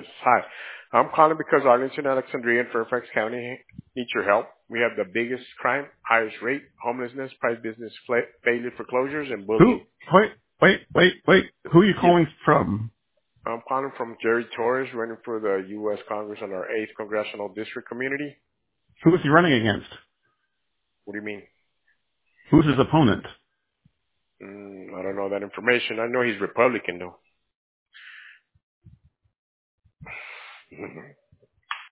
Yes. Hi. I'm calling because Arlington, Alexandria, and Fairfax County need your help. We have the biggest crime, highest rate, homelessness, private business failure foreclosures, and Who? bullying. Wait. Who are you Yes. calling from? I'm calling from Jerry Torres, running for the U.S. Congress on our 8th Congressional District Community. Who is he running against? What do you mean? Who's his opponent? I don't know that information. I know he's Republican, though.